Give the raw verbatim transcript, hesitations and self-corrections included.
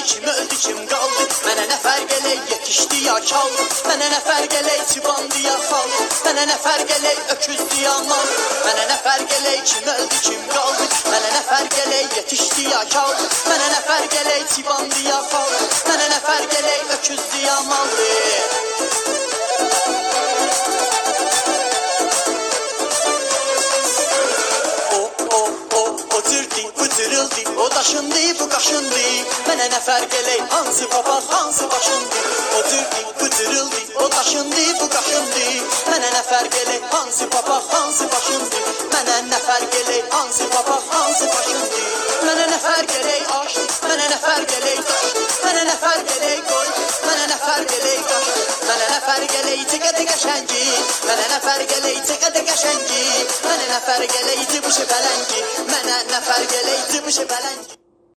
kim öldü kim qaldı? Mənə nə fərq elək yetişdi ya çaldı? Mənə nə fərq elək çıbandı ya xaldı? Mənə nə fərq elək öküzdü ya mal? Mənə nə fərq elək kim öldü kim qaldı? Mənə nə fərq elək yetişdi ya çaldı? Mənə nə fərq elək çıbandı ya xaldı? Mənə nə fərq elək öküzdü ya maldı? O daşındı, bu qaşındı. Mənə nə fərq elək hansı papaq, hansı başındı? O dürdi, bu dürüldü. O daşındı, bu qaşındı. Mənə nə fərq elək hansı papaq, hansı başındı? Mənə nə fərq elək hansı papaq, hansı başındı? Mənə nə fərq elək aşk, mənə nə fərq elək daş? Mənə nə fərq elək qoy, mənə nə fərq elək daş? Mənə nə fərq elək tıqadı qəşəngi? Mənə nə fərq elək tıqadı qəşəngi? Mənə nə fərq elək bu şəpələngi? Mənə nə fərq elək bu şəpələngi?